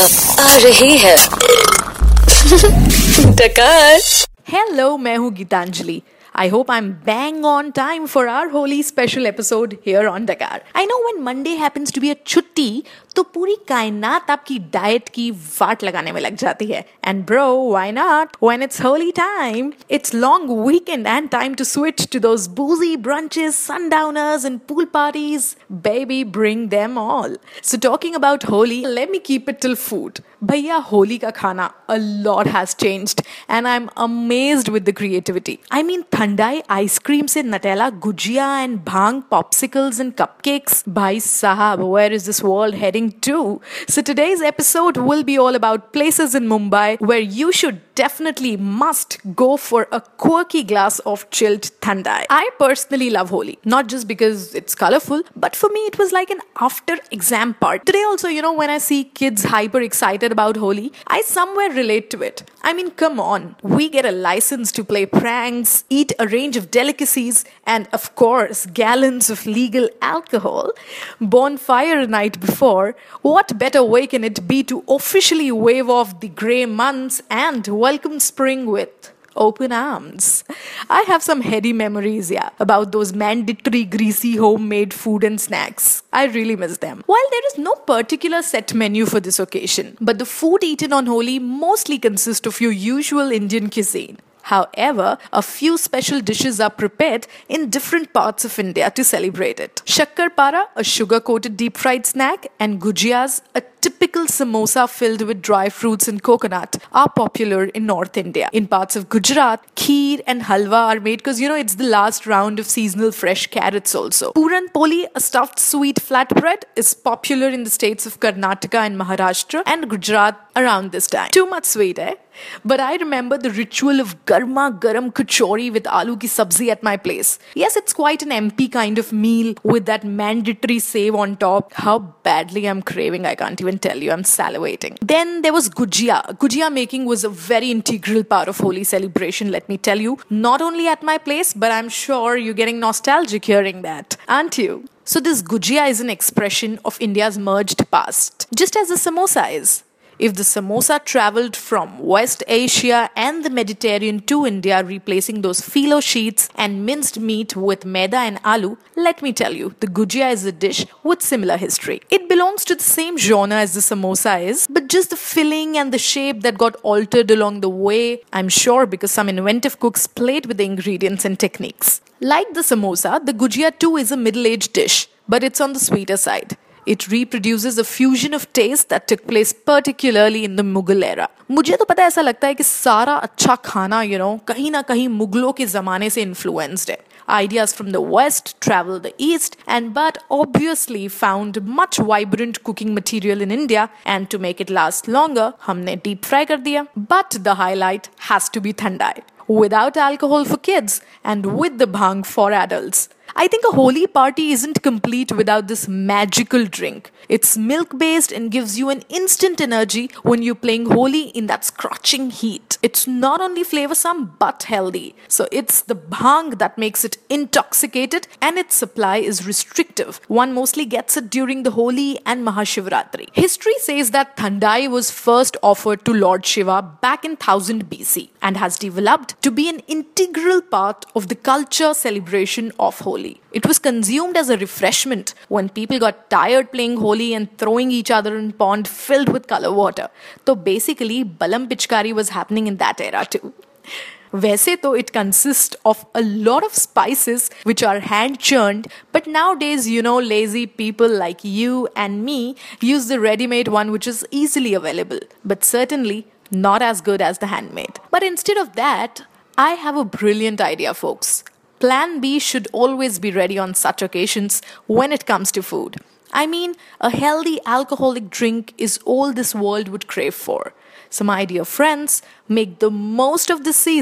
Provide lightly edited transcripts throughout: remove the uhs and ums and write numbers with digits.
आ रही है डकार। Hello, मैं हूँ Geetanjali. I hope I'm bang on time for our holy special episode here on Dakar. I know when Monday happens to be a छुट्टी तो पूरी कायनात आपकी डाइट की वाट लगाने में लग जाती है. And bro, why not? When it's holy time, it's long weekend and time to switch to those boozy brunches, sundowners and pool parties. Baby, bring them all. So talking about Holi, let me keep it till food. भैया होली का खाना a lot has changed and I'm amazed with the creativity. I mean thandai ice cream से Nutella gujiya and bhang popsicles and cupcakes. भाई साहब, where is this world heading to? So today's episode will be all about places in Mumbai where you should definitely must go for a quirky glass of chilled thandai. I personally love Holi, not just because it's colorful, but for me it was like an after exam part. Today also, when I see kids hyper excited about Holi, I somewhere relate to it. I mean, come on. We get a license to play pranks, eat a range of delicacies, and of course, gallons of legal alcohol. Bonfire night before, what better way can it be to officially wave off the grey months and welcome spring with open arms? I have some heady memories, about those mandatory greasy homemade food and snacks. I really miss them. While there is no particular set menu for this occasion, but the food eaten on Holi mostly consists of your usual Indian cuisine. However, a few special dishes are prepared in different parts of India to celebrate it. Shakkar para, a sugar-coated deep-fried snack, and gujiyas, a typical samosa filled with dry fruits and coconut, are popular in North India. In parts of Gujarat, kheer and halwa are made because, it's the last round of seasonal fresh carrots also. Puran poli, a stuffed sweet flatbread, is popular in the states of Karnataka and Maharashtra and Gujarat around this time. Too much sweet, eh? But I remember the ritual of garma garam kachori with aloo ki sabzi at my place. Yes, it's quite an MP kind of meal with that mandatory save on top. How badly I'm craving, I can't even tell you. I'm salivating. Then there was gujia. Gujia making was a very integral part of Holi celebration, let me tell you. Not only at my place, but I'm sure you're getting nostalgic hearing that, aren't you? So this gujia is an expression of India's merged past, just as the samosa is. If the samosa travelled from West Asia and the Mediterranean to India, replacing those phyllo sheets and minced meat with maida and aloo, let me tell you, the gujia is a dish with similar history. It belongs to the same genre as the samosa is, but just the filling and the shape that got altered along the way, I'm sure because some inventive cooks played with the ingredients and techniques. Like the samosa, the gujia too is a middle-aged dish, but it's on the sweeter side. It reproduces a fusion of taste that took place particularly in the Mughal era. मुझे तो पता है, ऐसा लगता है कि सारा अच्छा खाना, कहीं ना कहीं मुगलों के ज़माने से influenced है. Ideas from the West traveled the East but obviously found much vibrant cooking material in India, and to make it last longer, हमने deep fry कर दिया. But the highlight has to be thandai, without alcohol for kids and with the bhang for adults. I think a Holi party isn't complete without this magical drink. It's milk-based and gives you an instant energy when you're playing Holi in that scorching heat. It's not only flavoursome but healthy. So it's the bhang that makes it intoxicated, and its supply is restrictive. One mostly gets it during the Holi and Mahashivratri. History says that thandai was first offered to Lord Shiva back in 1000 BC and has developed to be an integral part of the culture celebration of Holi. It was consumed as a refreshment when people got tired playing Holi and throwing each other in pond filled with color water. So basically, Balam Pichkari was happening in that era too. वैसे तो it consists of a lot of spices which are hand churned, but nowadays, lazy people like you and me use the ready-made one which is easily available, but certainly not as good as the handmade. But instead of that, I have a brilliant idea, folks. Plan B should always be ready on such occasions when it comes to food. I mean, a healthy alcoholic drink is all this world would crave for. So my dear friends, make the most of this season,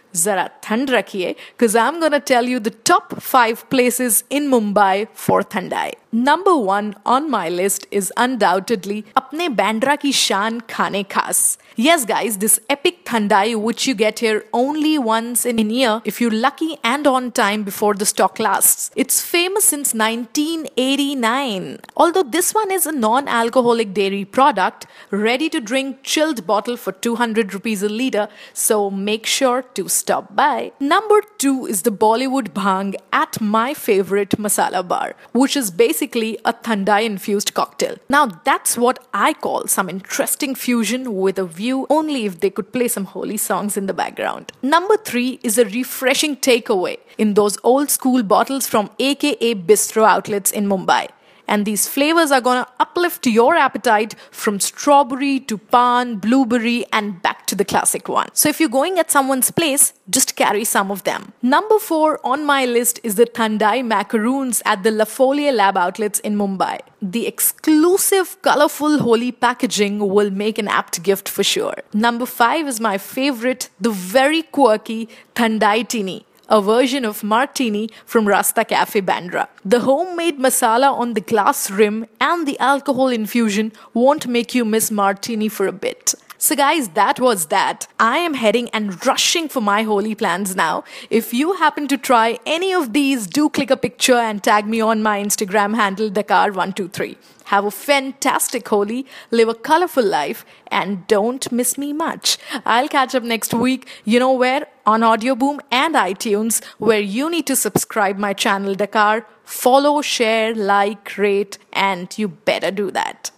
Zara thand rakhiye, because I'm gonna tell you the top 5 places in Mumbai for thandai. Number 1 on my list is undoubtedly apne Bandra ki shaan khane khas. Yes guys, this epic thandai which you get here only once in a year if you're lucky and on time before the stock lasts. It's famous since 1989. Although this one is a non-alcoholic dairy product, ready to drink chilled bottle for 200 rupees a liter, so make sure to stop by. Number 2 is the Bollywood Bhang at my favorite masala bar, which is basically a thandai infused cocktail. Now that's what I call some interesting fusion with a view only if they could play some holy songs in the background. Number 3 is a refreshing takeaway in those old school bottles from AKA Bistro outlets in Mumbai. And these flavors are gonna uplift your appetite from strawberry to pan, blueberry, and back to the classic one. So if you're going at someone's place, just carry some of them. Number 4 on my list is the Thandai macaroons at the La Folie Lab outlets in Mumbai. The exclusive, colorful holy packaging will make an apt gift for sure. Number 5 is my favorite, the very quirky Thandai Tini, a version of martini from Rasta Cafe Bandra. The homemade masala on the glass rim and the alcohol infusion won't make you miss martini for a bit. So guys, that was that. I am heading and rushing for my holy plans now. If you happen to try any of these, do click a picture and tag me on my Instagram handle Dakar123. Have a fantastic Holi, live a colorful life, and don't miss me much. I'll catch up next week, you know where? On Audioboom and iTunes, where you need to subscribe my channel Dakar, follow, share, like, rate, and you better do that.